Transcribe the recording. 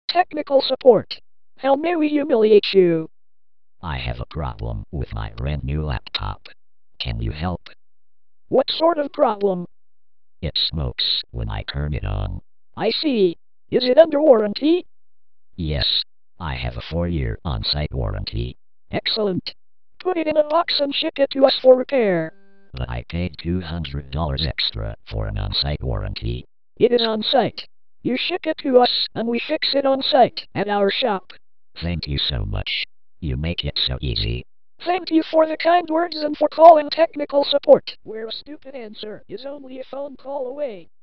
technical support. How may we humiliate you? I have a problem with my brand new laptop. Can you help? What sort of problem? It smokes when I turn it on. I see. Is it under warranty? Yes, I have a 4-year on-site warranty. Excellent. Put it in a box and ship it to us for repair. But I paid $200 extra for an on-site warranty. It is on site. You ship it to us, and we fix it on site at our shop. Thank you so much. You make it so easy. Thank you for the kind words and for calling technical support, where a stupid answer is only a phone call away.